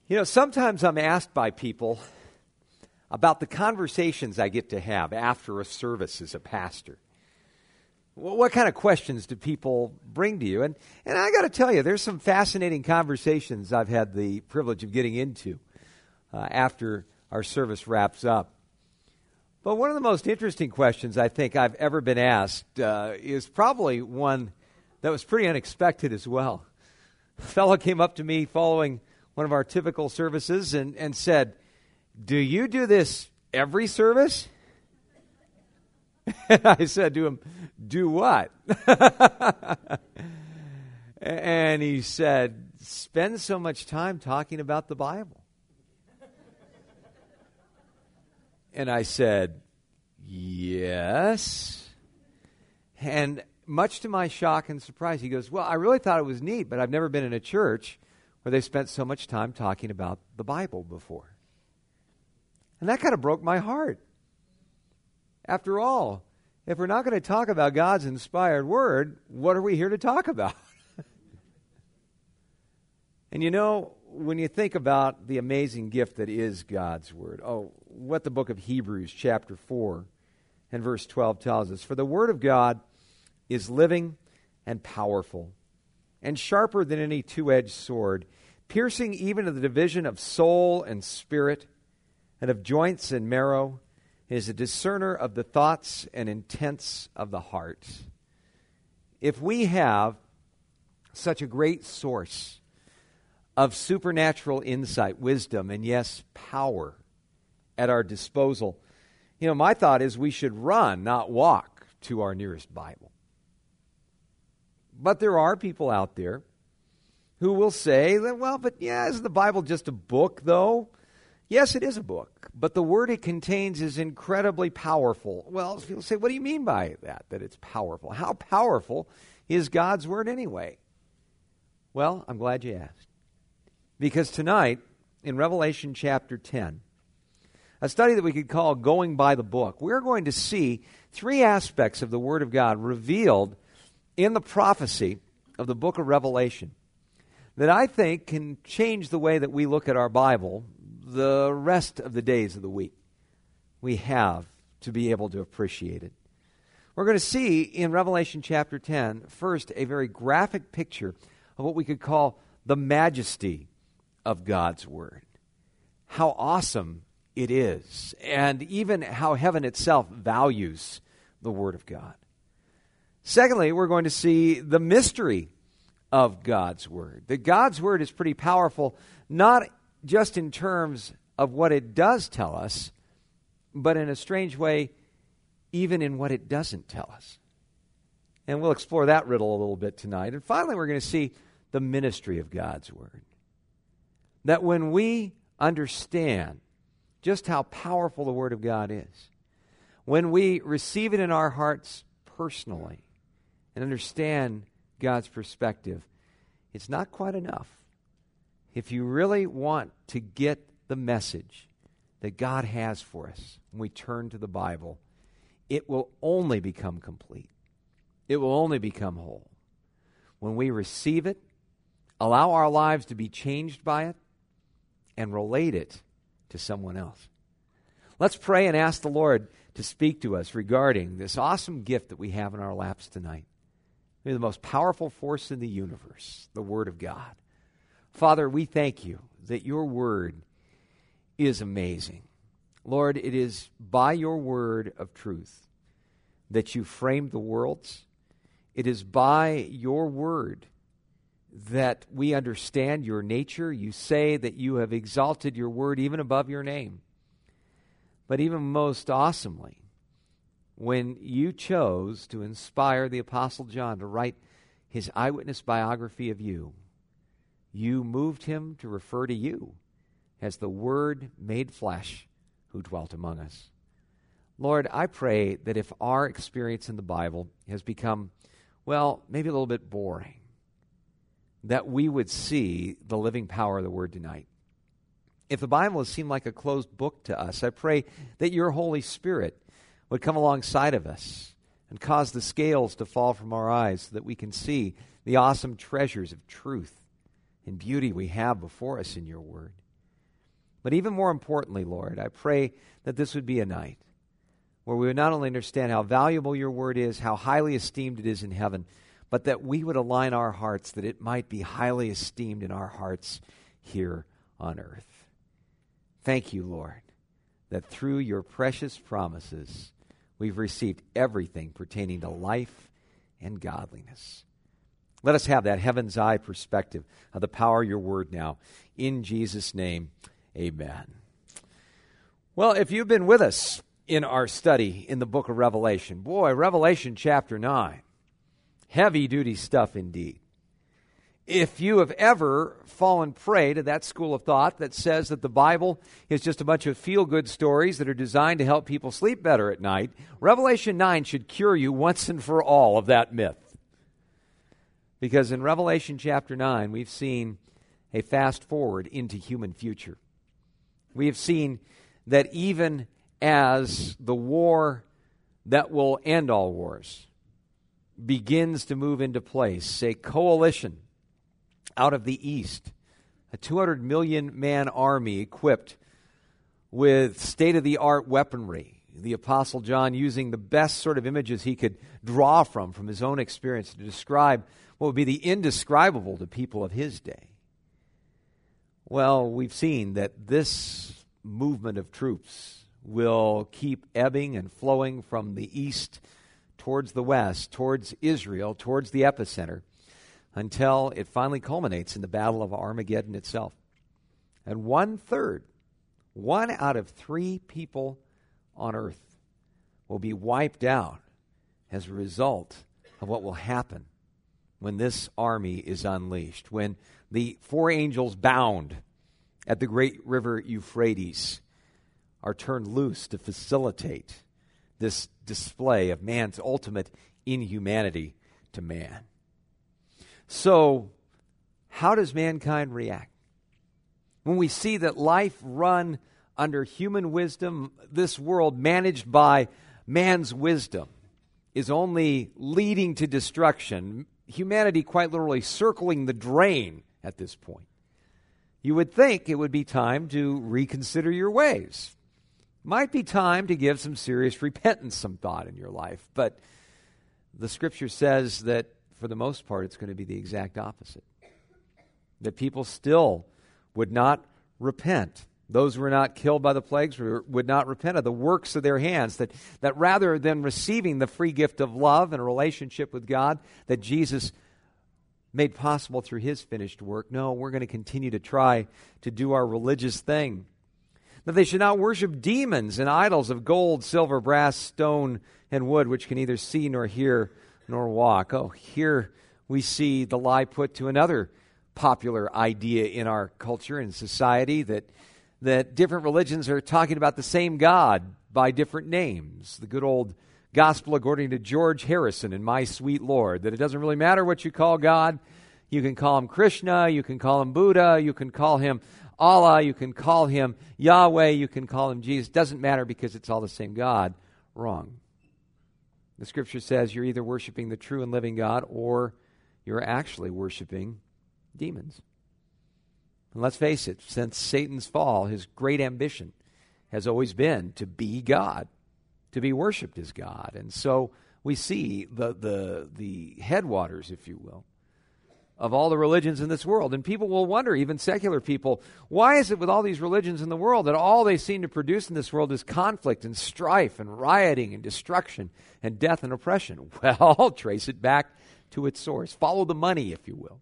Sometimes I'm asked by people about the conversations I get to have after a service as a pastor. What kind of questions do people bring to you? And I got to tell you, there's some fascinating conversations I've had the privilege of getting into after our service wraps up. But one of the most interesting questions I think I've ever been asked is probably one that was pretty unexpected as well. A fellow came up to me following one of our typical services and said, "Do you do this every service?" And I said to him, "Do what?" And he said, "Spend so much time talking about the Bible." And I said, "Yes." And much to my shock and surprise, he goes, "Well, I really thought it was neat, but I've never been in a church where they spent so much time talking about the Bible before." And that kind of broke my heart. After all, if we're not going to talk about God's inspired word, what are we here to talk about? And when you think about the amazing gift that is God's word, what the book of Hebrews chapter 4 and verse 12 tells us, "For the word of God is living and powerful, and sharper than any two-edged sword, piercing even to the division of soul and spirit, and of joints and marrow, and is a discerner of the thoughts and intents of the heart." If we have such a great source of supernatural insight, wisdom, and yes, power at our disposal, my thought is we should run, not walk, to our nearest Bible. But there are people out there who will say that, isn't the Bible just a book, though? Yes, it is a book, but the word it contains is incredibly powerful. Well, people say, what do you mean by that it's powerful? How powerful is God's word anyway? Well, I'm glad you asked. Because tonight, in Revelation chapter 10, a study that we could call Going by the Book, we're going to see three aspects of the Word of God revealed in the prophecy of the book of Revelation that I think can change the way that we look at our Bible the rest of the days of the week. We have to be able to appreciate it. We're going to see in Revelation chapter 10, first, a very graphic picture of what we could call the majesty of God's Word. How awesome it is, and even how heaven itself values the Word of God. Secondly, we're going to see the mystery of God's Word. That God's Word is pretty powerful, not just in terms of what it does tell us, but in a strange way, even in what it doesn't tell us. And we'll explore that riddle a little bit tonight. And finally, we're going to see the ministry of God's Word. That when we understand just how powerful the Word of God is, when we receive it in our hearts personally and understand God's perspective, it's not quite enough. If you really want to get the message that God has for us when we turn to the Bible, it will only become complete. It will only become whole when we receive it, allow our lives to be changed by it, and relate it to someone else. Let's pray and ask the Lord to speak to us regarding this awesome gift that we have in our laps tonight. May the most powerful force in the universe, the Word of God. Father, we thank you that your Word is amazing. Lord, it is by your word of truth that you framed the worlds. It is by your word that we understand your nature. You say that you have exalted your word even above your name. But even most awesomely, when you chose to inspire the Apostle John to write his eyewitness biography of you, you moved him to refer to you as the Word made flesh who dwelt among us. Lord, I pray that if our experience in the Bible has become, maybe a little bit boring, that we would see the living power of the Word tonight. If the Bible has seemed like a closed book to us, I pray that your Holy Spirit would come alongside of us and cause the scales to fall from our eyes so that we can see the awesome treasures of truth and beauty we have before us in your Word. But even more importantly, Lord, I pray that this would be a night where we would not only understand how valuable your word is, how highly esteemed it is in heaven, but that we would align our hearts that it might be highly esteemed in our hearts here on earth. Thank you, Lord, that through your precious promises, we've received everything pertaining to life and godliness. Let us have that heaven's eye perspective of the power of your word now. In Jesus' name, amen. Well, if you've been with us in our study in the book of Revelation, boy, Revelation chapter 9, heavy-duty stuff indeed. If you have ever fallen prey to that school of thought that says that the Bible is just a bunch of feel-good stories that are designed to help people sleep better at night, Revelation 9 should cure you once and for all of that myth. Because in Revelation chapter 9, we've seen a fast forward into human future. We have seen that even as the war that will end all wars begins to move into place, a coalition out of the east, a 200 million man army equipped with state-of-the-art weaponry. The Apostle John using the best sort of images he could draw from his own experience to describe what would be the indescribable to people of his day. Well, we've seen that this movement of troops will keep ebbing and flowing from the east towards the west, towards Israel, towards the epicenter, until it finally culminates in the Battle of Armageddon itself. And 1/3, 1 out of 3 people on earth will be wiped out as a result of what will happen when this army is unleashed, when the 4 angels bound at the great river Euphrates are turned loose to facilitate this display of man's ultimate inhumanity to man. So, how does mankind react? When we see that life run under human wisdom, this world managed by man's wisdom is only leading to destruction, humanity quite literally circling the drain at this point, you would think it would be time to reconsider your ways. Might be time to give some serious repentance, some thought in your life. But the Scripture says that for the most part, it's going to be the exact opposite. That people still would not repent. Those who were not killed by the plagues would not repent of the works of their hands. That rather than receiving the free gift of love and a relationship with God that Jesus made possible through his finished work, no, we're going to continue to try to do our religious thing. That they should not worship demons and idols of gold, silver, brass, stone, and wood, which can neither see nor hear nor walk. Oh, here we see the lie put to another popular idea in our culture and society, that different religions are talking about the same God by different names. The good old gospel according to George Harrison and My Sweet Lord, that it doesn't really matter what you call God. You can call him Krishna, you can call him Buddha, you can call him Allah, you can call him Yahweh, you can call him Jesus. Doesn't matter because it's all the same God. Wrong. The Scripture says you're either worshiping the true and living God or you're actually worshiping demons. And let's face it, since Satan's fall, his great ambition has always been to be God, to be worshipped as God. And so we see the headwaters, if you will, of all the religions in this world. And people will wonder, even secular people, why is it with all these religions in the world that all they seem to produce in this world is conflict and strife and rioting and destruction and death and oppression? Well, trace it back to its source. Follow the money, if you will.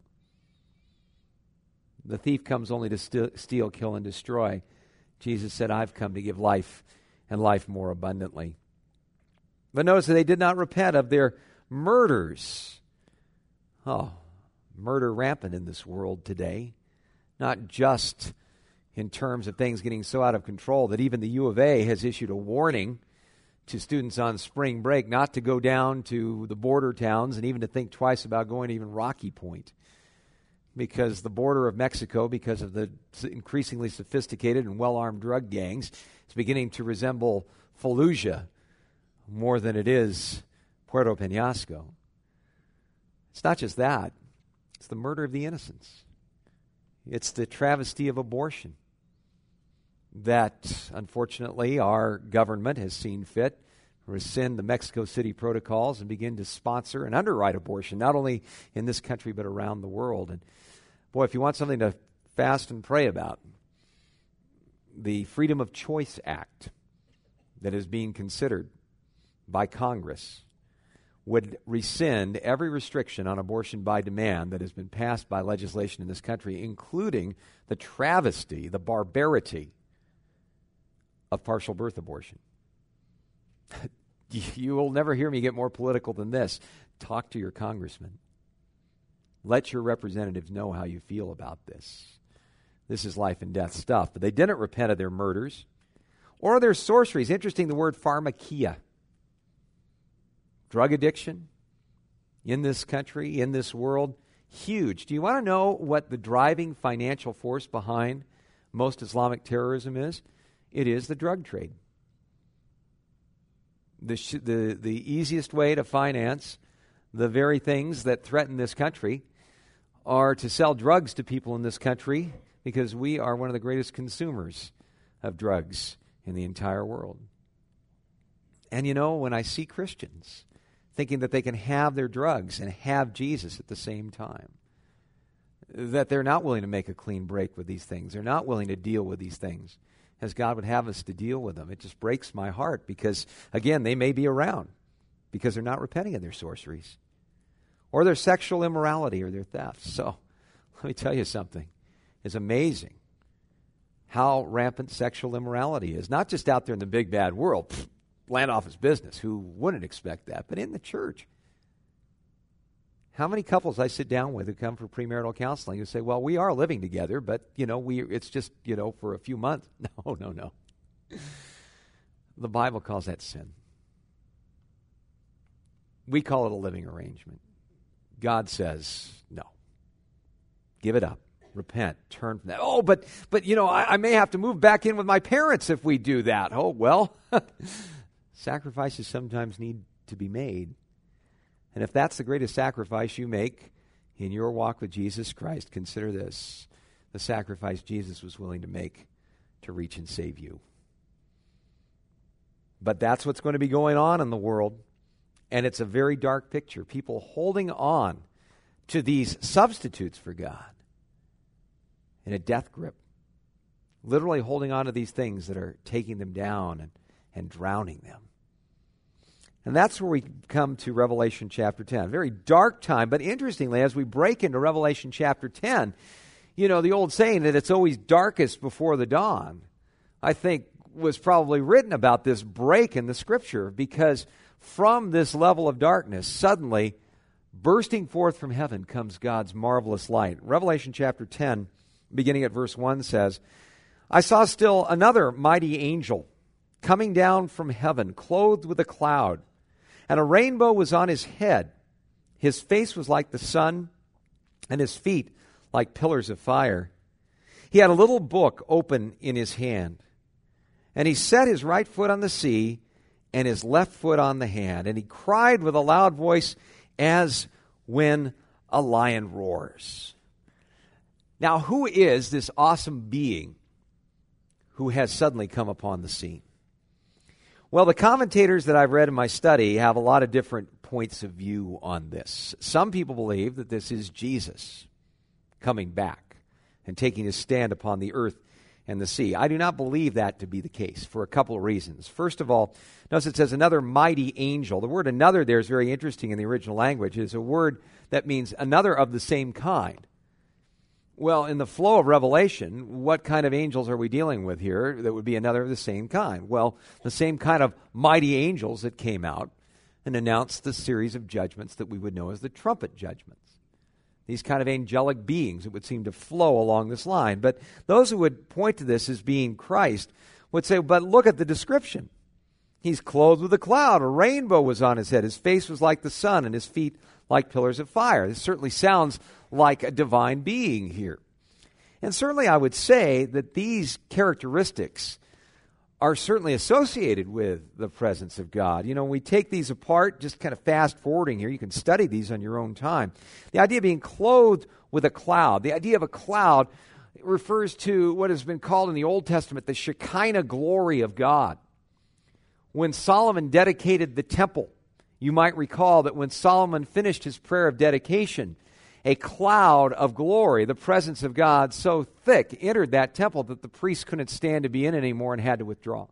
The thief comes only to steal, kill, and destroy. Jesus said, I've come to give life and life more abundantly. But notice that they did not repent of their murders. Oh, murder rampant in this world today, not just in terms of things getting so out of control that even the U of A has issued a warning to students on spring break not to go down to the border towns and even to think twice about going to even Rocky Point, because the border of Mexico, because of the increasingly sophisticated and well-armed drug gangs, is beginning to resemble Fallujah more than it is Puerto Penasco. It's not just that. It's the murder of the innocents. It's the travesty of abortion. that, unfortunately, our government has seen fit to rescind the Mexico City protocols and begin to sponsor and underwrite abortion, not only in this country but around the world. And boy, if you want something to fast and pray about, the Freedom of Choice Act that is being considered by Congress would rescind every restriction on abortion by demand that has been passed by legislation in this country, including the travesty, the barbarity of partial birth abortion. You will never hear me get more political than this. Talk to your congressman. Let your representatives know how you feel about this. This is life and death stuff. But they didn't repent of their murders or their sorceries. Interesting, the word pharmakia. Drug addiction in this country, in this world, huge. Do you want to know what the driving financial force behind most Islamic terrorism is? It is the drug trade. The easiest way to finance the very things that threaten this country are to sell drugs to people in this country, because we are one of the greatest consumers of drugs in the entire world. And you know, when I see Christians thinking that they can have their drugs and have Jesus at the same time, that they're not willing to make a clean break with these things, they're not willing to deal with these things as God would have us to deal with them, it just breaks my heart, because, again, they may be around because they're not repenting of their sorceries or their sexual immorality or their thefts. So let me tell you something. It's amazing how rampant sexual immorality is, not just out there in the big bad world, land office business, who wouldn't expect that, but in the church. How many couples I sit down with who come for premarital counseling who say, well, we are living together, but, it's just, for a few months. No. The Bible calls that sin. We call it a living arrangement. God says, no. Give it up. Repent. Turn from that. Oh, but I may have to move back in with my parents if we do that. Oh, well, sacrifices sometimes need to be made. And if that's the greatest sacrifice you make in your walk with Jesus Christ, consider this: the sacrifice Jesus was willing to make to reach and save you. But that's what's going to be going on in the world, and it's a very dark picture. People holding on to these substitutes for God in a death grip, literally holding on to these things that are taking them down and drowning them. And that's where we come to Revelation chapter 10. Very dark time, but interestingly, as we break into Revelation chapter 10, the old saying that it's always darkest before the dawn, I think was probably written about this break in the Scripture, because from this level of darkness, suddenly, bursting forth from heaven comes God's marvelous light. Revelation chapter 10, beginning at verse 1, says, I saw still another mighty angel coming down from heaven, clothed with a cloud, and a rainbow was on his head. His face was like the sun, and his feet like pillars of fire. He had a little book open in his hand, and he set his right foot on the sea and his left foot on the hand, and he cried with a loud voice as when a lion roars. Now, who is this awesome being who has suddenly come upon the scene? Well, the commentators that I've read in my study have a lot of different points of view on this. Some people believe that this is Jesus coming back and taking his stand upon the earth and the sea. I do not believe that to be the case for a couple of reasons. First of all, notice it says another mighty angel. The word another there is very interesting in the original language. It is a word that means another of the same kind. Well, in the flow of Revelation, what kind of angels are we dealing with here that would be another of the same kind? Well, the same kind of mighty angels that came out and announced the series of judgments that we would know as the trumpet judgments. These kind of angelic beings that would seem to flow along this line. But those who would point to this as being Christ would say, but look at the description. He's clothed with a cloud. A rainbow was on his head. His face was like the sun, and his feet like pillars of fire. This certainly sounds like a divine being here. And certainly I would say that these characteristics are certainly associated with the presence of God. When we take these apart, just kind of fast forwarding here, you can study these on your own time. The idea of being clothed with a cloud, the idea of a cloud It refers to what has been called in the Old Testament the Shekinah glory of God. When Solomon dedicated the temple, you might recall that when Solomon finished his prayer of dedication, a cloud of glory, the presence of God so thick, entered that temple that the priests couldn't stand to be in anymore and had to withdraw.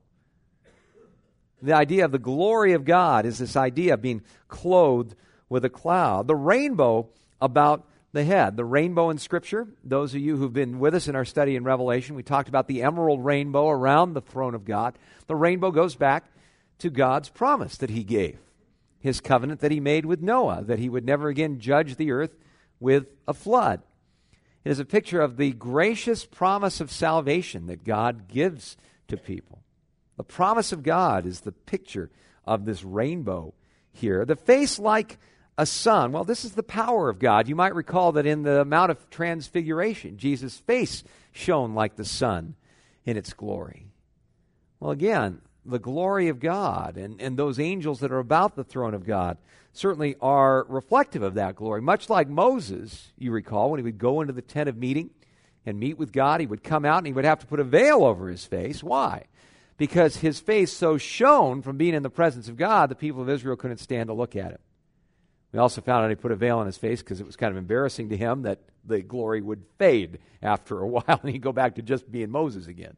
The idea of the glory of God is this idea of being clothed with a cloud. The rainbow about the head. The rainbow in Scripture, those of you who've been with us in our study in Revelation, we talked about the emerald rainbow around the throne of God. The rainbow goes back to God's promise that he gave, his covenant that he made with Noah, that he would never again judge the earth with a flood. It is a picture of the gracious promise of salvation that God gives to people. The promise of God is the picture of this rainbow here. The face like a sun. Well, this is the power of God. You might recall that in the Mount of Transfiguration, Jesus' face shone like the sun in its glory. Well, again, the glory of God and those angels that are about the throne of God certainly are reflective of that glory. Much like Moses, you recall, when he would go into the tent of meeting and meet with God, he would come out and he would have to put a veil over his face. Why? Because his face so shone from being in the presence of God, the people of Israel couldn't stand to look at him. We also found out he put a veil on his face because it was kind of embarrassing to him that the glory would fade after a while and he'd go back to just being Moses again.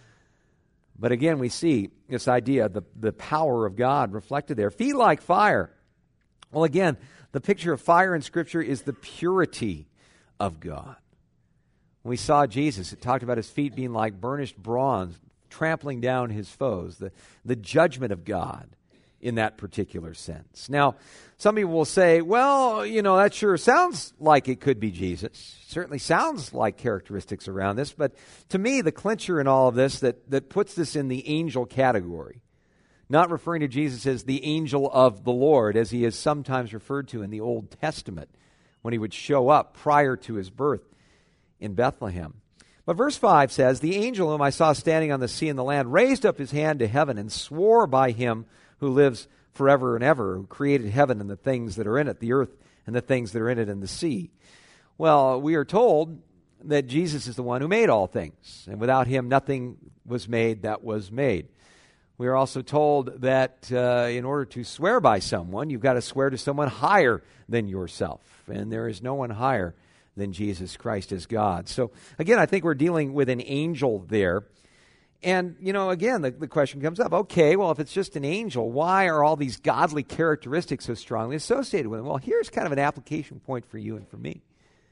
But again, we see this idea, the power of God reflected there. Feet like fire. Well, again, the picture of fire in Scripture is the purity of God. When we saw Jesus, it talked about his feet being like burnished bronze, trampling down his foes, the judgment of God in that particular sense. Now, some people will say, well, that sure sounds like it could be Jesus. Certainly sounds like characteristics around this, but to me, the clincher in all of this that puts this in the angel category, not referring to Jesus as the angel of the Lord, as he is sometimes referred to in the Old Testament, when he would show up prior to his birth in Bethlehem. But verse 5 says, the angel whom I saw standing on the sea and the land raised up his hand to heaven and swore by him who lives forever and ever, who created heaven and the things that are in it, the earth and the things that are in it, and the sea. Well, we are told that Jesus is the one who made all things, and without him nothing was made that was made. We are also told that in order to swear by someone, you've got to swear to someone higher than yourself, and there is no one higher than Jesus Christ as God. So, again, I think we're dealing with an angel there. And, again, the question comes up, okay, well, if it's just an angel, why are all these godly characteristics so strongly associated with him? Well, here's kind of an application point for you and for me.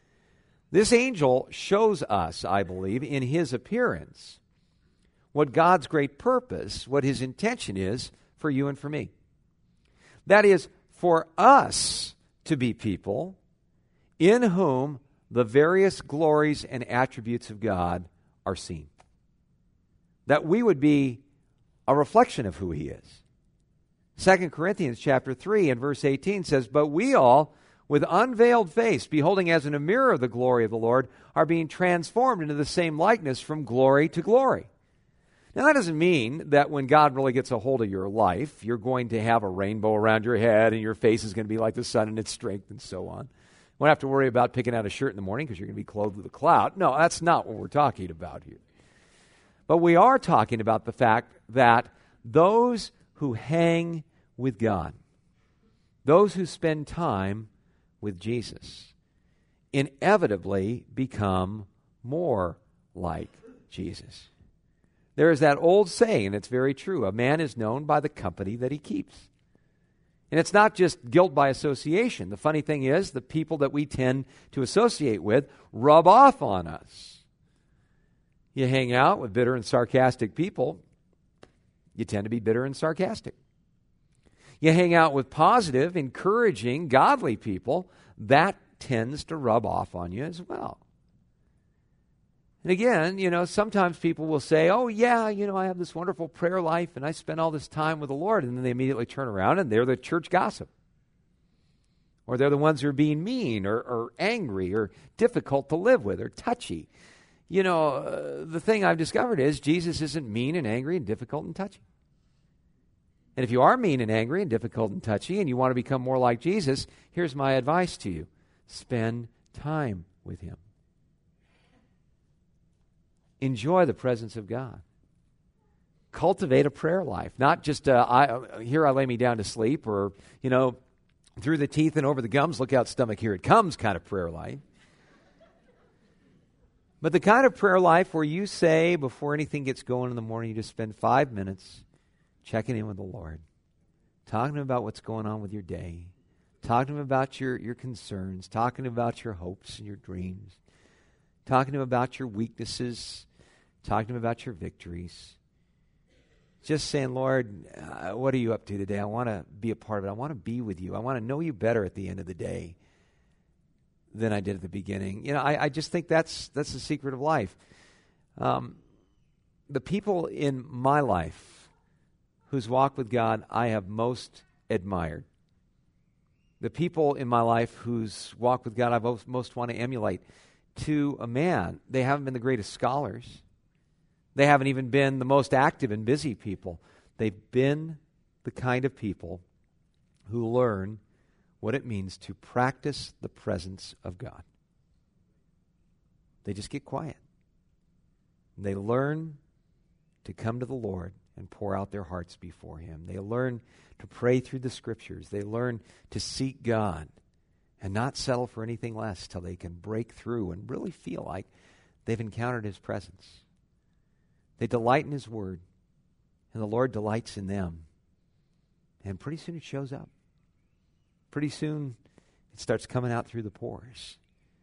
This angel shows us, I believe, in his appearance, what God's great purpose, what his intention is for you and for me. That is, for us to be people in whom the various glories and attributes of God are seen. That we would be a reflection of who he is. 2 Corinthians chapter 3 and verse 18 says, but we all, with unveiled face, beholding as in a mirror the glory of the Lord, are being transformed into the same likeness from glory to glory. Now, that doesn't mean that when God really gets a hold of your life, you're going to have a rainbow around your head and your face is going to be like the sun in its strength and so on. You won't have to worry about picking out a shirt in the morning because you're going to be clothed with a cloud. No, that's not what we're talking about here. But we are talking about the fact that those who hang with God, those who spend time with Jesus, inevitably become more like Jesus. There is that old saying, and it's very true, a man is known by the company that he keeps. And it's not just guilt by association. The funny thing is, the people that we tend to associate with rub off on us. You hang out with bitter and sarcastic people, you tend to be bitter and sarcastic. You hang out with positive, encouraging, godly people, that tends to rub off on you as well. And again, sometimes people will say, oh yeah, I have this wonderful prayer life and I spend all this time with the Lord, and then they immediately turn around and they're the church gossip. Or they're the ones who are being mean or angry or difficult to live with or touchy. The thing I've discovered is Jesus isn't mean and angry and difficult and touchy. And if you are mean and angry and difficult and touchy and you want to become more like Jesus, here's my advice to you. Spend time with him. enjoy the presence of God. Cultivate a prayer life, not just here I lay me down to sleep, or, through the teeth and over the gums, look out stomach, here it comes kind of prayer life. But the kind of prayer life where you say before anything gets going in the morning, you just spend 5 minutes checking in with the Lord, talking to Him about what's going on with your day, talking to Him about your concerns, talking to Him about your hopes and your dreams, talking to Him about your weaknesses, talking to Him about your victories. Just saying, Lord, what are you up to today? I want to be a part of it. I want to be with you. I want to know you better at the end of the day than I did at the beginning. I just think that's the secret of life. The people in my life whose walk with God I have most admired, the people in my life whose walk with God I most want to emulate, to a man, they haven't been the greatest scholars. They haven't even been the most active and busy people. They've been the kind of people who learn what it means to practice the presence of God. They just get quiet. They learn to come to the Lord and pour out their hearts before Him. They learn to pray through the Scriptures. They learn to seek God and not settle for anything less till they can break through and really feel like they've encountered His presence. They delight in His Word, and the Lord delights in them. And pretty soon it shows up. Pretty soon it starts coming out through the pores.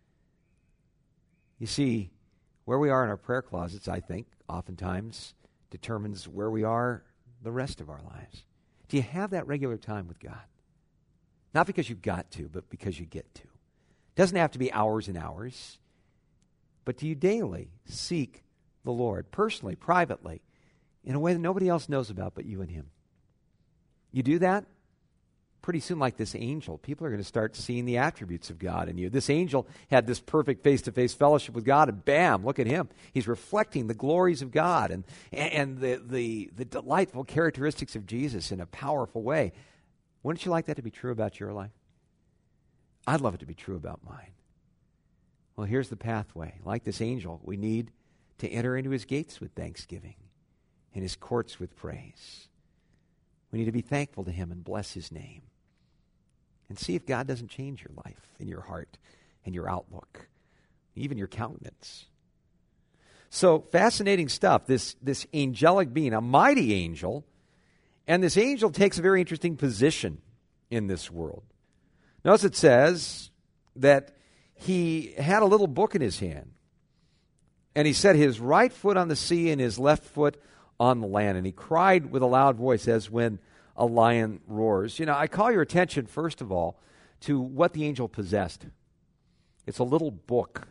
You see, where we are in our prayer closets, I think, oftentimes determines where we are the rest of our lives. Do you have that regular time with God? Not because you've got to, but because you get to. It doesn't have to be hours and hours. But do you daily seek the Lord, personally, privately, in a way that nobody else knows about but you and Him? You do that? Pretty soon, like this angel, people are going to start seeing the attributes of God in you. This angel had this perfect face-to-face fellowship with God, and bam, look at him. He's reflecting the glories of God and the delightful characteristics of Jesus in a powerful way. Wouldn't you like that to be true about your life? I'd love it to be true about mine. Well, here's the pathway. Like this angel, we need to enter into His gates with thanksgiving and His courts with praise. We need to be thankful to Him and bless His name. And see if God doesn't change your life and your heart and your outlook, even your countenance. So, fascinating stuff. This angelic being, a mighty angel, and this angel takes a very interesting position in this world. Notice it says that he had a little book in his hand, and he set his right foot on the sea and his left foot on the land, and he cried with a loud voice as when a lion roars. I call your attention, first of all, to what the angel possessed. It's a little book.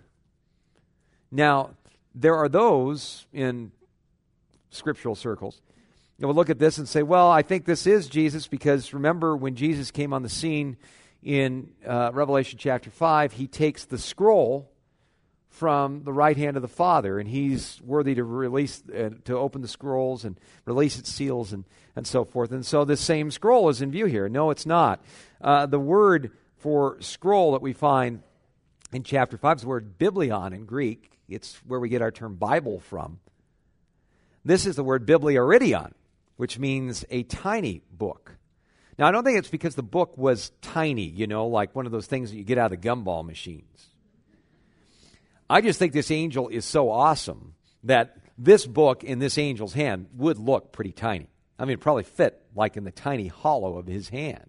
Now, there are those in scriptural circles that will look at this and say, well, I think this is Jesus, because remember when Jesus came on the scene in Revelation chapter 5, He takes the scroll from the right hand of the Father, and He's worthy to release, to open the scrolls and release its seals and so forth. And so this same scroll is in view here. No, it's not. The word for scroll that we find in chapter 5 is the word biblion in Greek. It's where we get our term Bible from. This is the word bibliaridion, which means a tiny book. Now, I don't think it's because the book was tiny, like one of those things that you get out of the gumball machines. I just think this angel is so awesome that this book in this angel's hand would look pretty tiny. I mean, it probably fit like in the tiny hollow of his hand.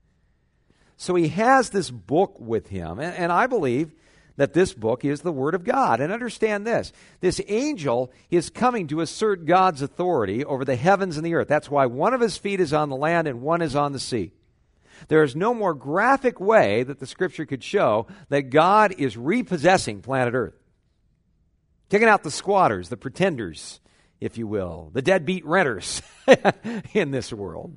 So he has this book with him, and I believe that this book is the Word of God. And understand this angel is coming to assert God's authority over the heavens and the earth. That's why one of his feet is on the land and one is on the sea. There is no more graphic way that the Scripture could show that God is repossessing planet Earth. Taking out the squatters, the pretenders, if you will, the deadbeat renters in this world,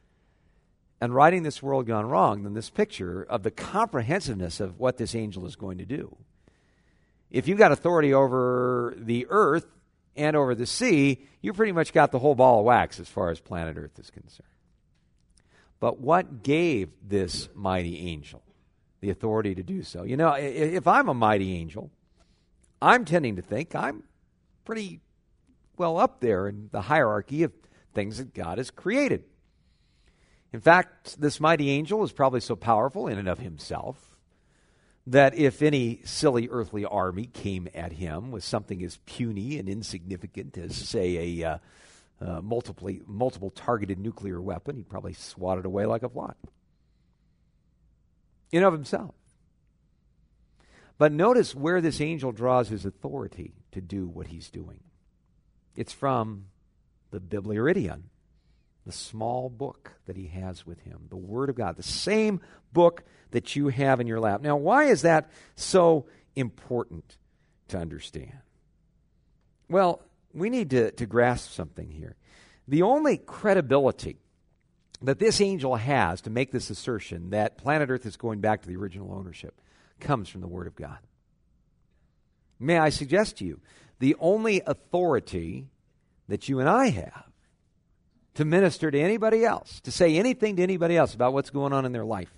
and righting this world gone wrong than this picture of the comprehensiveness of what this angel is going to do. If you've got authority over the earth and over the sea, you pretty much got the whole ball of wax as far as planet Earth is concerned. But what gave this mighty angel the authority to do so? If I'm a mighty angel, I'm tending to think I'm pretty well up there in the hierarchy of things that God has created. In fact, this mighty angel is probably so powerful in and of himself that if any silly earthly army came at him with something as puny and insignificant as, say, a multiple targeted nuclear weapon, he'd probably swat it away like a fly. In and of himself. But notice where this angel draws his authority to do what he's doing. It's from the Bibliaridion, the small book that he has with him, the Word of God, the same book that you have in your lap. Now, why is that so important to understand? Well, we need to grasp something here. The only credibility that this angel has to make this assertion that planet Earth is going back to the original ownership comes from the Word of God. May I suggest to you, the only authority that you and I have to minister to anybody else, to say anything to anybody else about what's going on in their life,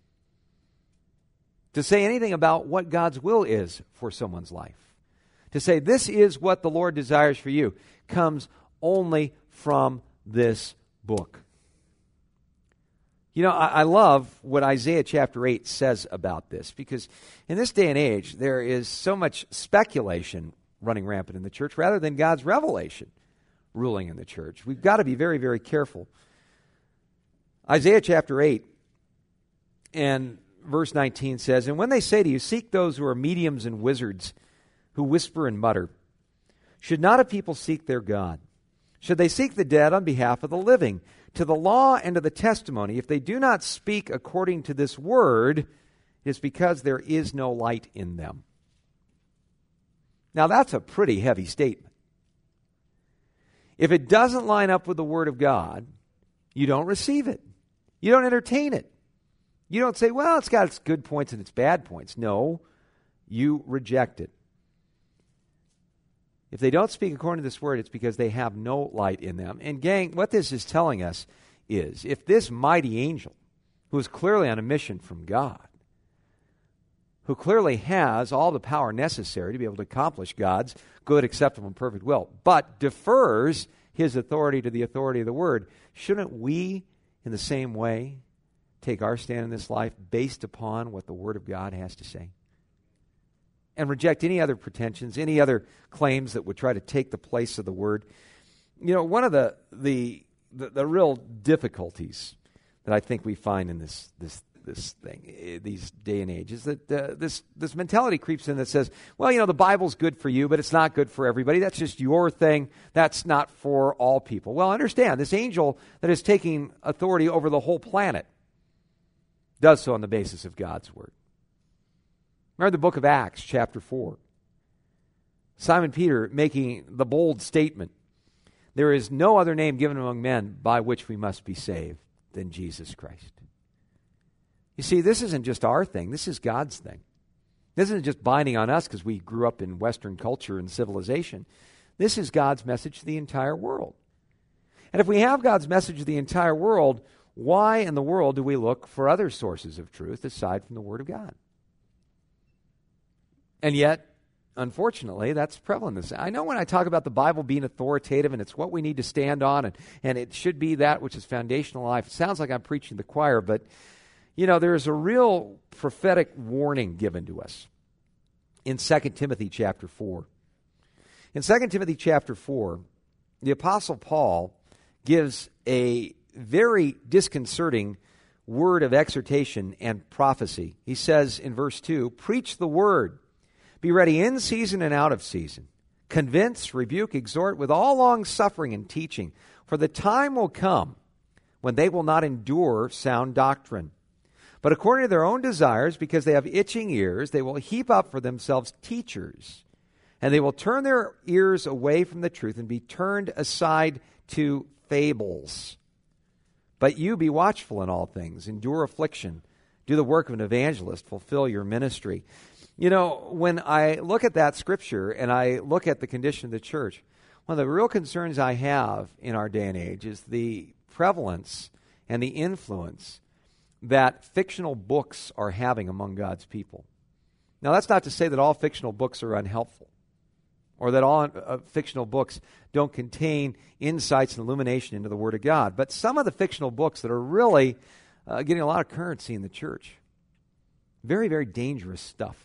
to say anything about what God's will is for someone's life, to say this is what the Lord desires for you, comes only from this book. You know, I love what Isaiah chapter 8 says about this, because in this day and age, there is so much speculation running rampant in the church rather than God's revelation ruling in the church. We've got to be very, very careful. Isaiah chapter 8 and verse 19 says, "And when they say to you, seek those who are mediums and wizards, who whisper and mutter, should not a people seek their God? Should they seek the dead on behalf of the living? To the law and to the testimony, if they do not speak according to this word, it is because there is no light in them." Now that's a pretty heavy statement. If it doesn't line up with the Word of God, you don't receive it. You don't entertain it. You don't say, well, it's got its good points and its bad points. No, you reject it. If they don't speak according to this word, it's because they have no light in them. And gang, what this is telling us is, if this mighty angel, who is clearly on a mission from God, who clearly has all the power necessary to be able to accomplish God's good, acceptable, and perfect will, but defers his authority to the authority of the Word, shouldn't we, in the same way, take our stand in this life based upon what the Word of God has to say? And reject any other pretensions, any other claims that would try to take the place of the Word. You know, one of the real difficulties that I think we find in this thing, these day and age, is that this mentality creeps in that says, well, you know, the Bible's good for you, but it's not good for everybody. That's just your thing. That's not for all people. Well, understand, this angel that is taking authority over the whole planet does so on the basis of God's Word. Remember the book of Acts, chapter 4. Simon Peter making the bold statement, "There is no other name given among men by which we must be saved than Jesus Christ." You see, this isn't just our thing. This is God's thing. This isn't just binding on us because we grew up in Western culture and civilization. This is God's message to the entire world. And if we have God's message to the entire world, why in the world do we look for other sources of truth aside from the Word of God? And yet, unfortunately, that's prevalent. I know when I talk about the Bible being authoritative and it's what we need to stand on and it should be that which is foundational life, it sounds like I'm preaching the choir, but, you know, there's a real prophetic warning given to us in 2 Timothy chapter 4. In 2 Timothy chapter 4, the Apostle Paul gives a very disconcerting word of exhortation and prophecy. He says in verse 2, "Preach the word. Be ready in season and out of season. Convince, rebuke, exhort with all long suffering and teaching. For the time will come when they will not endure sound doctrine. But according to their own desires, because they have itching ears, they will heap up for themselves teachers. And they will turn their ears away from the truth and be turned aside to fables. But you be watchful in all things. Endure affliction. Do the work of an evangelist. Fulfill your ministry." You know, when I look at that scripture and I look at the condition of the church, one of the real concerns I have in our day and age is the prevalence and the influence that fictional books are having among God's people. Now, that's not to say that all fictional books are unhelpful or that all fictional books don't contain insights and illumination into the Word of God. But some of the fictional books that are really getting a lot of currency in the church, very, very dangerous stuff.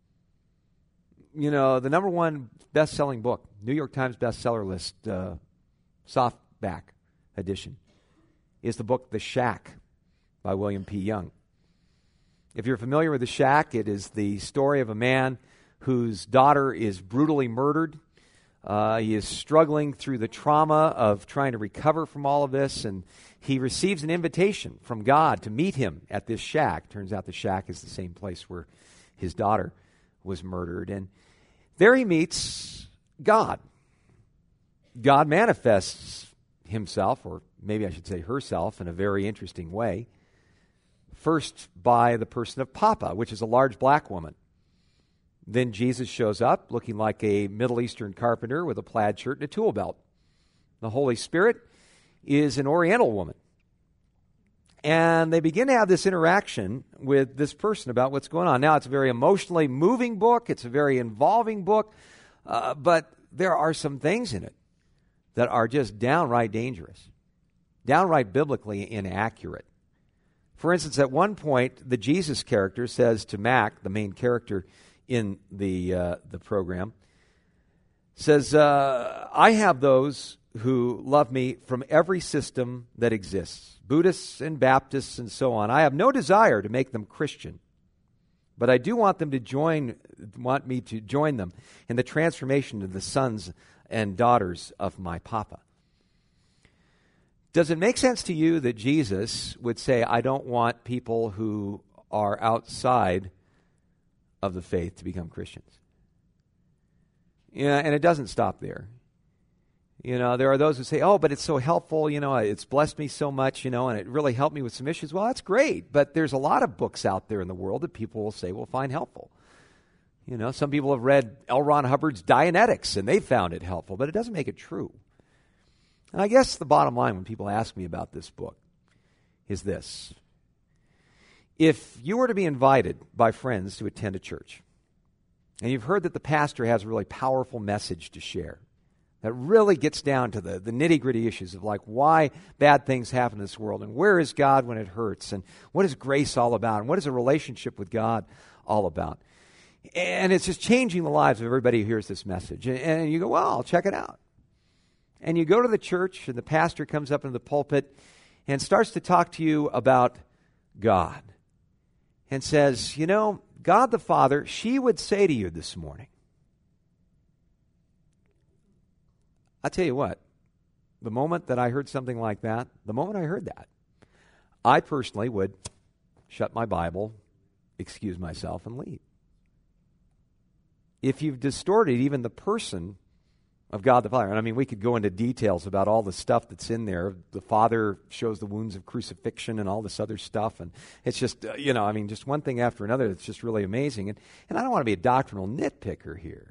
You know, the number one best-selling book, New York Times bestseller list, softback edition, is the book The Shack by William P. Young. If you're familiar with The Shack, it is the story of a man whose daughter is brutally murdered. He is struggling through the trauma of trying to recover from all of this, and he receives an invitation from God to meet him at this shack. Turns out the shack is the same place where his daughter was murdered. And there he meets God. God manifests himself, or maybe I should say herself, in a very interesting way. First by the person of Papa, which is a large black woman. Then Jesus shows up looking like a Middle Eastern carpenter with a plaid shirt and a tool belt. The Holy Spirit is an Oriental woman. And they begin to have this interaction with this person about what's going on. Now, it's a very emotionally moving book. It's a very involving book. But there are some things in it that are just downright dangerous, downright biblically inaccurate. For instance, at one point, the Jesus character says to Mac, the main character in the program, says, I have those who love me from every system that exists, Buddhists and Baptists and so on. I have no desire to make them Christian, but I do want me to join them in the transformation of the sons and daughters of my Papa. Does it make sense to you that Jesus would say, I don't want people who are outside of the faith to become Christians? Yeah, and it doesn't stop there. You know, there are those who say, oh, but it's so helpful, you know, it's blessed me so much, you know, and it really helped me with some issues. Well, that's great, but there's a lot of books out there in the world that people will say will find helpful. You know, some people have read L. Ron Hubbard's Dianetics, and they found it helpful, but it doesn't make it true. And I guess the bottom line when people ask me about this book is this. If you were to be invited by friends to attend a church, and you've heard that the pastor has a really powerful message to share that really gets down to the nitty-gritty issues of like why bad things happen in this world, and where is God when it hurts, and what is grace all about, and what is a relationship with God all about. And it's just changing the lives of everybody who hears this message. And you go, well, I'll check it out. And you go to the church, and the pastor comes up into the pulpit and starts to talk to you about God. And says, you know, God the Father, she would say to you this morning. I'll tell you what, the moment that I heard something like that, I personally would shut my Bible, excuse myself, and leave. If you've distorted even the person of God the Father, and I mean, we could go into details about all the stuff that's in there. The Father shows the wounds of crucifixion and all this other stuff, and it's just, just one thing after another that's just really amazing. And I don't want to be a doctrinal nitpicker here.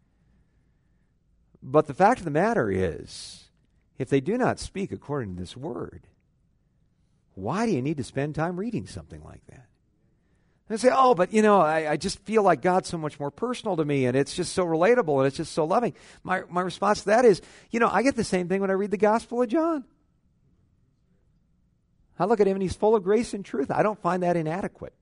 But the fact of the matter is, if they do not speak according to this word, why do you need to spend time reading something like that? And they say, oh, but I just feel like God's so much more personal to me, and it's just so relatable, and it's just so loving. My response to that is, I get the same thing when I read the Gospel of John. I look at him, and he's full of grace and truth. I don't find that inadequate.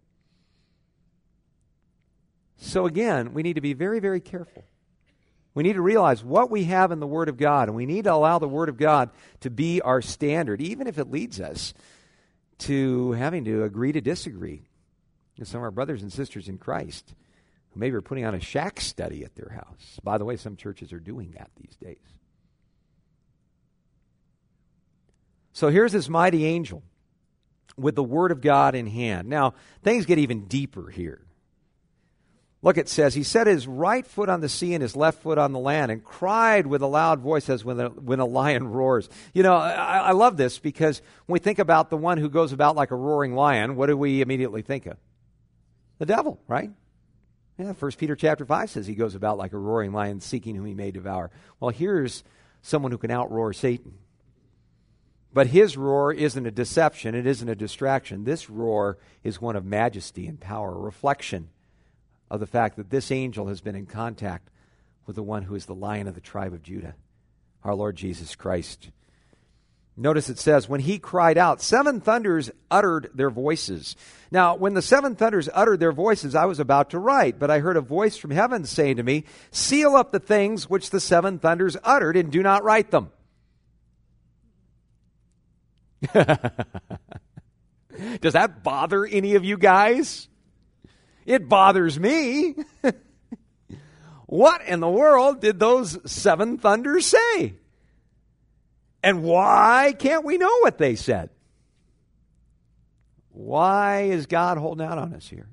So again, we need to be very, very careful. We need to realize what we have in the Word of God, and we need to allow the Word of God to be our standard, even if it leads us to having to agree to disagree with some of our brothers and sisters in Christ who maybe are putting on a shack study at their house. By the way, some churches are doing that these days. So here's this mighty angel with the Word of God in hand. Now, things get even deeper here. Look, it says, he set his right foot on the sea and his left foot on the land and cried with a loud voice as when a lion roars. I love this because when we think about the one who goes about like a roaring lion, what do we immediately think of? The devil, right? Yeah, 1 Peter chapter 5 says he goes about like a roaring lion seeking whom he may devour. Well, here's someone who can outroar Satan. But his roar isn't a deception. It isn't a distraction. This roar is one of majesty and power, a reflection of the fact that this angel has been in contact with the one who is the Lion of the tribe of Judah, our Lord Jesus Christ. Notice it says, when he cried out, 7 thunders uttered their voices. Now, when the 7 thunders uttered their voices, I was about to write, but I heard a voice from heaven saying to me, seal up the things which the 7 thunders uttered and do not write them. Does that bother any of you guys? It bothers me. What in the world did those 7 thunders say? And why can't we know what they said? Why is God holding out on us here?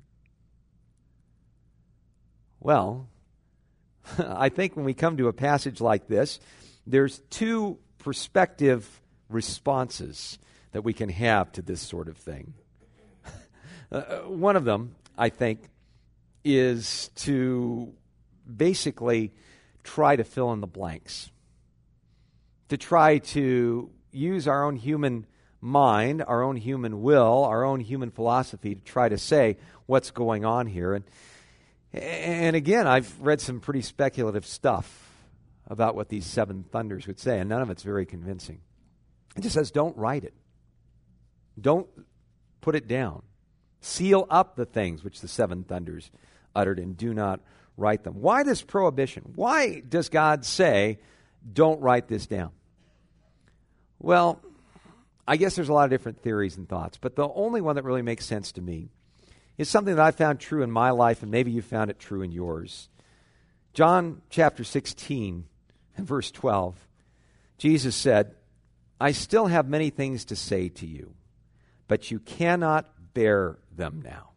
Well, I think when we come to a passage like this, there's 2 perspective responses that we can have to this sort of thing. One of them, I think, is to basically try to fill in the blanks, to try to use our own human mind, our own human will, our own human philosophy to try to say what's going on here. And again, I've read some pretty speculative stuff about what these 7 thunders would say, and none of it's very convincing. It just says, don't write it. Don't put it down. Seal up the things which the 7 thunders uttered and do not write them. Why this prohibition? Why does God say, don't write this down? Well, I guess there's a lot of different theories and thoughts, but the only one that really makes sense to me is something that I found true in my life, and maybe you found it true in yours. John chapter 16 and verse 12, Jesus said, I still have many things to say to you, but you cannot bear them now.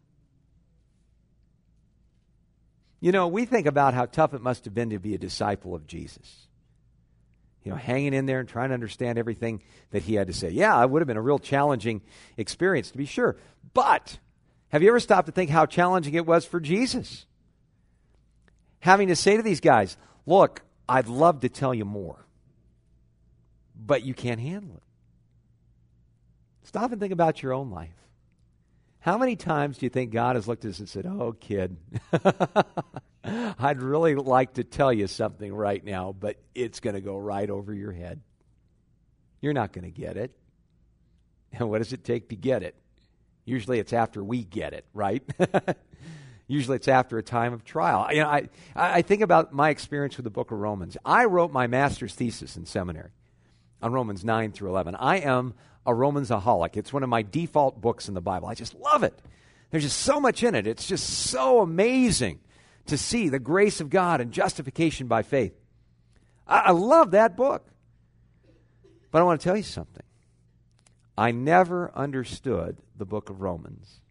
You know, we think about how tough it must have been to be a disciple of Jesus. You know, hanging in there and trying to understand everything that he had to say. Yeah, it would have been a real challenging experience, to be sure. But have you ever stopped to think how challenging it was for Jesus? Having to say to these guys, look, I'd love to tell you more, but you can't handle it. Stop and think about your own life. How many times do you think God has looked at us and said, oh, kid, I'd really like to tell you something right now, but it's going to go right over your head. You're not going to get it. And what does it take to get it? Usually it's after we get it, right? Usually it's after a time of trial. You know, I think about my experience with the book of Romans. I wrote my master's thesis in seminary on Romans 9 through 11. I am a Romans-aholic. It's one of my default books in the Bible. I just love it. There's just so much in it. It's just so amazing to see the grace of God and justification by faith. I love that book. But I want to tell you something. I never understood the book of Romans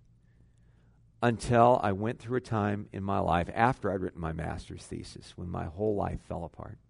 until I went through a time in my life after I'd written my master's thesis, when my whole life fell apart.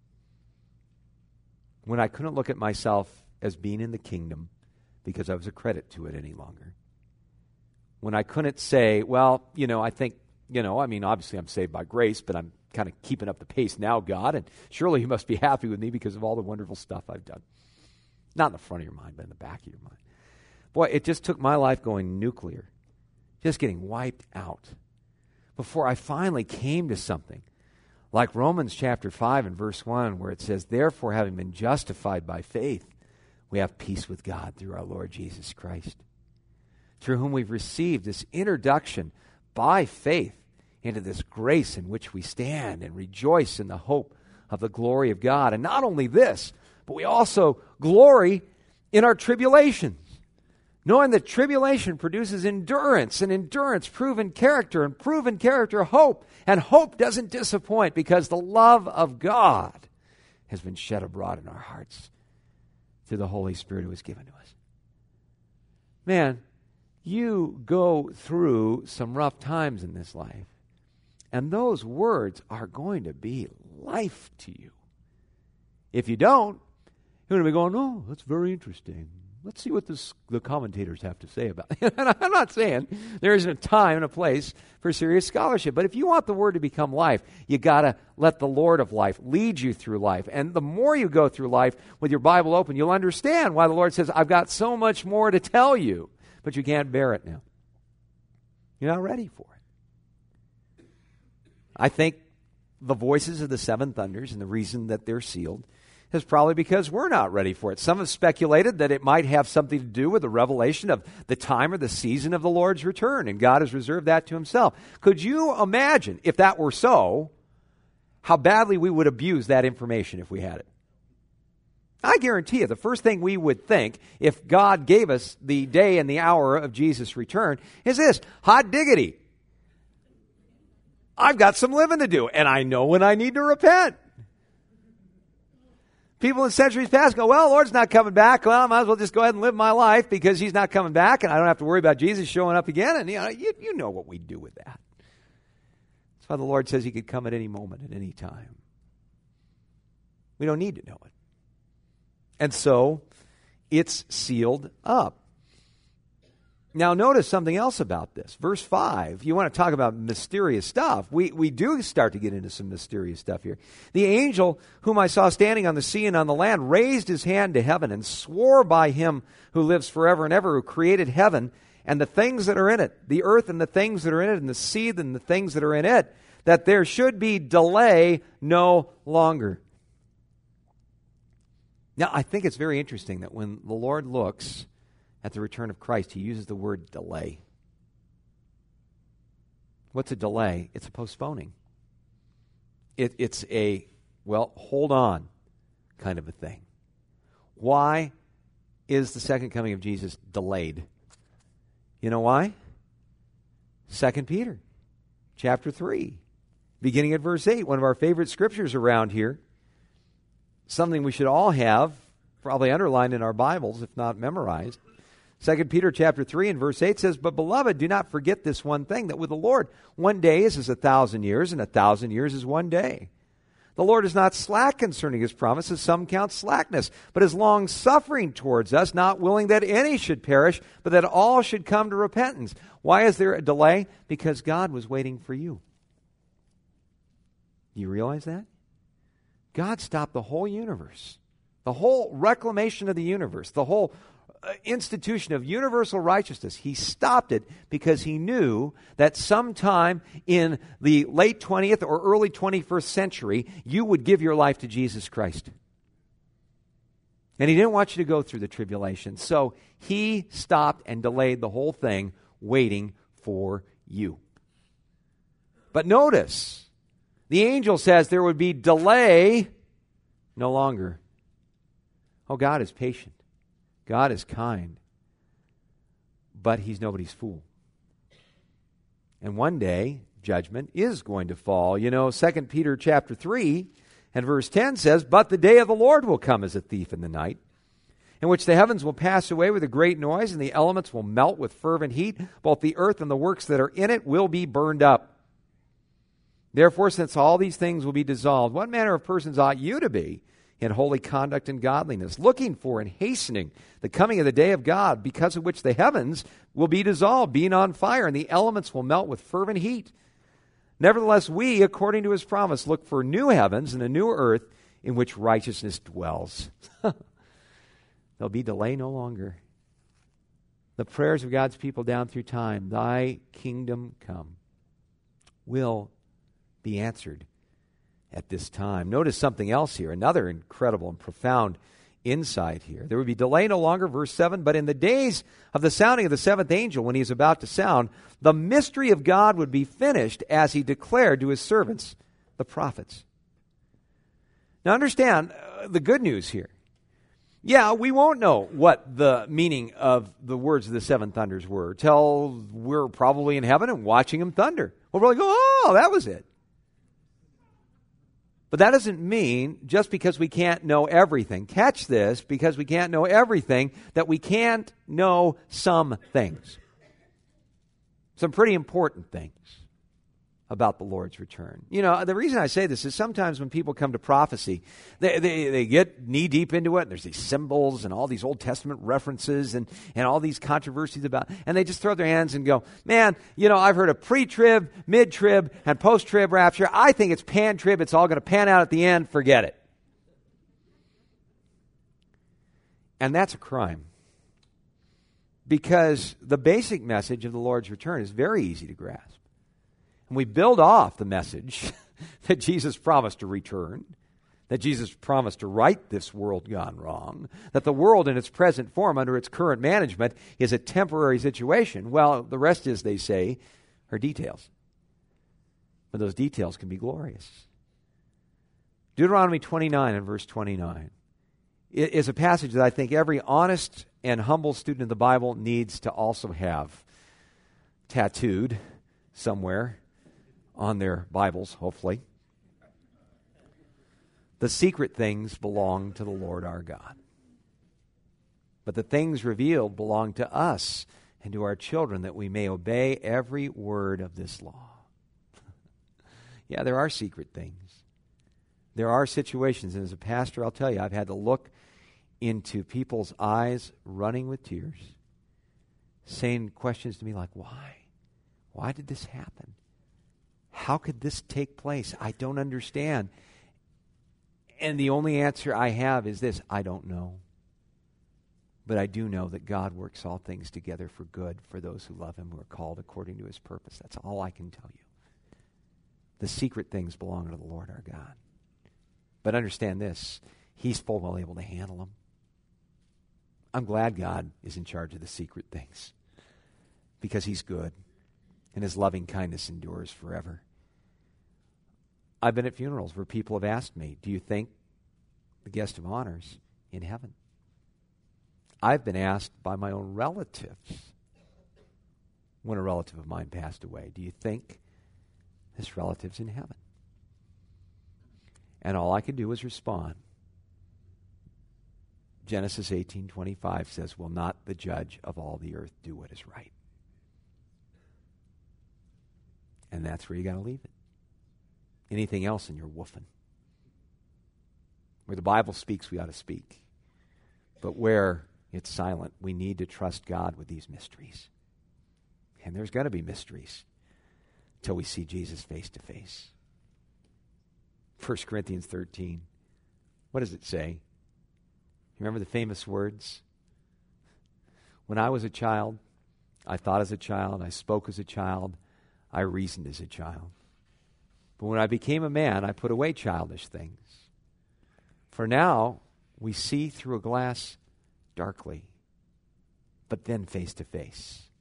When I couldn't look at myself as being in the kingdom because I was a credit to it any longer. When I couldn't say, well, you know, I think, you know, I mean, obviously I'm saved by grace, but I'm kind of keeping up the pace now, God, and surely you must be happy with me because of all the wonderful stuff I've done. Not in the front of your mind, but in the back of your mind. Boy, it just took my life going nuclear, just getting wiped out, before I finally came to something like Romans chapter 5 and verse 1, where it says, therefore, having been justified by faith, we have peace with God through our Lord Jesus Christ, through whom we've received this introduction by faith into this grace in which we stand and rejoice in the hope of the glory of God. And not only this, but we also glory in our tribulations, knowing that tribulation produces endurance, and endurance proven character, and proven character hope. And hope doesn't disappoint, because the love of God has been shed abroad in our hearts through the Holy Spirit who was given to us. Man, you go through some rough times in this life, and those words are going to be life to you. If you don't, you're going to be going, oh, that's very interesting. Let's see what the commentators have to say about it. And I'm not saying there isn't a time and a place for serious scholarship, but if you want the Word to become life, you got to let the Lord of life lead you through life. And the more you go through life with your Bible open, you'll understand why the Lord says, I've got so much more to tell you, but you can't bear it now. You're not ready for it. I think the voices of the seven thunders, and the reason that they're sealed is probably because we're not ready for it. Some have speculated that it might have something to do with the revelation of the time or the season of the Lord's return, and God has reserved that to himself. Could you imagine, if that were so, how badly we would abuse that information if we had it? I guarantee you, the first thing we would think if God gave us the day and the hour of Jesus' return is this: hot diggity, I've got some living to do, and I know when I need to repent. People in centuries past go, well, the Lord's not coming back. Well, I might as well just go ahead and live my life because he's not coming back, and I don't have to worry about Jesus showing up again. And you know what we do with that. That's why the Lord says he could come at any moment, at any time. We don't need to know it. And so, it's sealed up. Now, notice something else about this. Verse 5, you want to talk about mysterious stuff. We do start to get into some mysterious stuff here. The angel whom I saw standing on the sea and on the land raised his hand to heaven and swore by him who lives forever and ever, who created heaven and the things that are in it, the earth and the things that are in it, and the sea and the things that are in it, that there should be delay no longer. Now, I think it's very interesting that when the Lord looks at the return of Christ, he uses the word delay. What's a delay? It's a postponing. It's a, well, hold on kind of a thing. Why is the second coming of Jesus delayed? You know why? 2 Peter chapter 3, beginning at verse 8, one of our favorite scriptures around here. Something we should all have, probably underlined in our Bibles, if not memorized. 2 Peter chapter 3 and verse 8 says, but beloved, do not forget this one thing, that with the Lord 1 day is as 1,000 years, and 1,000 years is 1 day. The Lord is not slack concerning his promise, as some count slackness, but is long-suffering towards us, not willing that any should perish, but that all should come to repentance. Why is there a delay? Because God was waiting for you. Do you realize that? God stopped the whole universe, the whole reclamation of the universe, the whole institution of universal righteousness. He stopped it because he knew that sometime in the late 20th or early 21st century, you would give your life to Jesus Christ. And he didn't want you to go through the tribulation. So he stopped and delayed the whole thing, waiting for you. But notice, the angel says there would be delay no longer. Oh, God is patient. God is kind. But he's nobody's fool. And one day, judgment is going to fall. You know, 2 Peter chapter 3 and verse 10 says, but the day of the Lord will come as a thief in the night, in which the heavens will pass away with a great noise, and the elements will melt with fervent heat. Both the earth and the works that are in it will be burned up. Therefore, since all these things will be dissolved, what manner of persons ought you to be in holy conduct and godliness, looking for and hastening the coming of the day of God, because of which the heavens will be dissolved, being on fire, and the elements will melt with fervent heat? Nevertheless, we, according to his promise, look for new heavens and a new earth in which righteousness dwells. There'll be delay no longer. The prayers of God's people down through time, thy kingdom come, will be answered at this time. Notice something else here, another incredible and profound insight here. There would be delay no longer, verse 7, but in the days of the sounding of the seventh angel, when he is about to sound, the mystery of God would be finished, as he declared to his servants, the prophets. Now understand the good news here. Yeah, we won't know what the meaning of the words of the seven thunders were till we're probably in heaven and watching them thunder. We'll probably go, oh, that was it. But that doesn't mean, just because we can't know everything, catch this, because we can't know everything, that we can't know some things. Some pretty important things about the Lord's return. You know, the reason I say this is sometimes when people come to prophecy, they get knee-deep into it, and there's these symbols and all these Old Testament references and all these controversies about, and they just throw their hands and go, man, you know, I've heard of pre-trib, mid-trib, and post-trib rapture. I think it's pan-trib. It's all going to pan out at the end. Forget it. And that's a crime. Because the basic message of the Lord's return is very easy to grasp. And we build off the message that Jesus promised to return, that Jesus promised to right this world gone wrong, that the world in its present form under its current management is a temporary situation. Well, the rest is, they say, are details. But those details can be glorious. Deuteronomy 29 and verse 29 is a passage that I think every honest and humble student of the Bible needs to also have tattooed somewhere on their Bibles, hopefully. The secret things belong to the Lord our God. But the things revealed belong to us and to our children, that we may obey every word of this law. Yeah, there are secret things. There are situations, and as a pastor, I'll tell you, I've had to look into people's eyes running with tears, saying questions to me like, why? Why did this happen? How could this take place? I don't understand. And the only answer I have is this: I don't know. But I do know that God works all things together for good for those who love Him, who are called according to His purpose. That's all I can tell you. The secret things belong to the Lord our God. But understand this: He's full well able to handle them. I'm glad God is in charge of the secret things, because He's good and His loving kindness endures forever. I've been at funerals where people have asked me, do you think the guest of honor's in heaven? I've been asked by my own relatives, when a relative of mine passed away, do you think this relative's in heaven? And all I could do was respond. Genesis 18:25 says, will not the judge of all the earth do what is right? And that's where you got to leave it. Anything else and you're woofing. Where the Bible speaks, we ought to speak. But where it's silent, we need to trust God with these mysteries. And there's going to be mysteries till we see Jesus face to face. 1 Corinthians 13. What does it say? You remember the famous words? When I was a child, I thought as a child, I spoke as a child, I reasoned as a child. But when I became a man, I put away childish things. For now, we see through a glass darkly, but then face to face.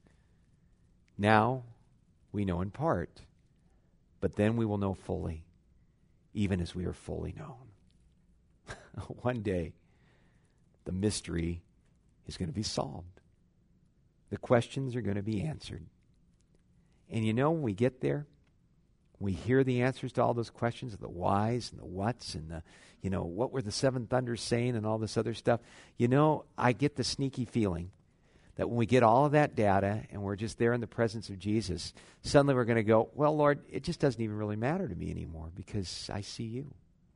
Now, we know in part, but then we will know fully, even as we are fully known. One day, the mystery is going to be solved. The questions are going to be answered. And you know, when we get there, we hear the answers to all those questions, the whys and the whats and the, what were the seven thunders saying and all this other stuff. I get the sneaky feeling that when we get all of that data and we're just there in the presence of Jesus, suddenly we're going to go, well, Lord, it just doesn't even really matter to me anymore because I see you.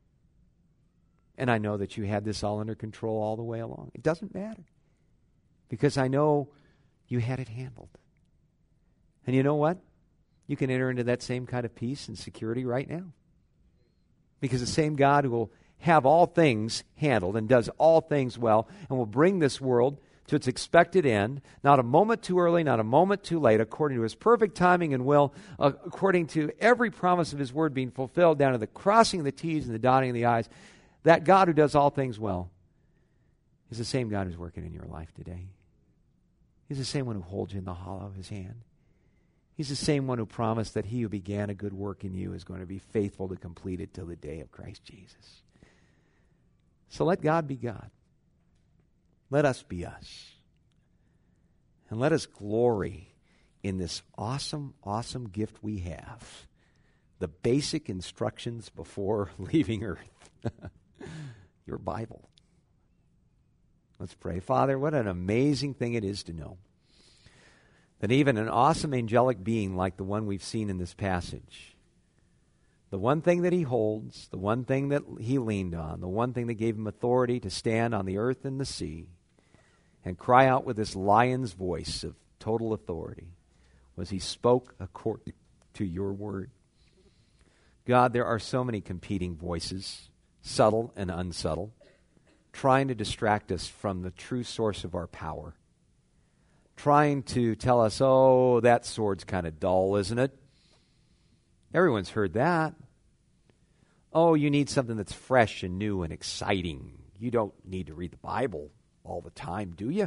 And I know that you had this all under control all the way along. It doesn't matter because I know you had it handled. And you know what? You can enter into that same kind of peace and security right now. Because the same God who will have all things handled and does all things well and will bring this world to its expected end, not a moment too early, not a moment too late, according to His perfect timing and will, according to every promise of His word being fulfilled, down to the crossing of the T's and the dotting of the I's, that God who does all things well is the same God who's working in your life today. He's the same one who holds you in the hollow of His hand. He's the same one who promised that He who began a good work in you is going to be faithful to complete it till the day of Christ Jesus. So let God be God. Let us be us. And let us glory in this awesome, awesome gift we have. The basic instructions before leaving earth. Your Bible. Let's pray. Father, what an amazing thing it is to know that even an awesome angelic being like the one we've seen in this passage, the one thing that he holds, the one thing that he leaned on, the one thing that gave him authority to stand on the earth and the sea and cry out with this lion's voice of total authority, was he spoke according to your word. God, there are so many competing voices, subtle and unsubtle, trying to distract us from the true source of our power. Trying to tell us, oh, that sword's kind of dull, isn't it? Everyone's heard that. Oh, you need something that's fresh and new and exciting. You don't need to read the Bible all the time, do you?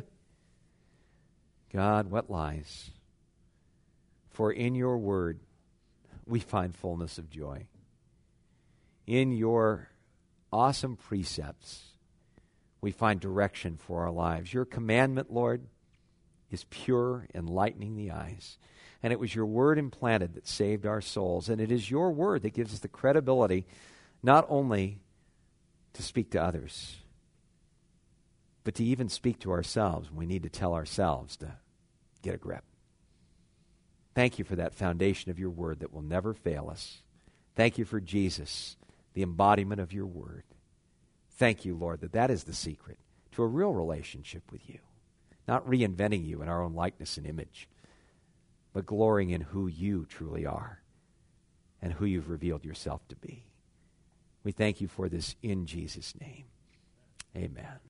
God, what lies? For in your word we find fullness of joy. In your awesome precepts we find direction for our lives. Your commandment, Lord, is pure, enlightening the eyes. And it was your word implanted that saved our souls. And it is your word that gives us the credibility not only to speak to others, but to even speak to ourselves when we need to tell ourselves to get a grip. Thank you for that foundation of your word that will never fail us. Thank you for Jesus, the embodiment of your word. Thank you, Lord, that that is the secret to a real relationship with you. Not reinventing you in our own likeness and image, but glorying in who you truly are and who you've revealed yourself to be. We thank you for this in Jesus' name. Amen.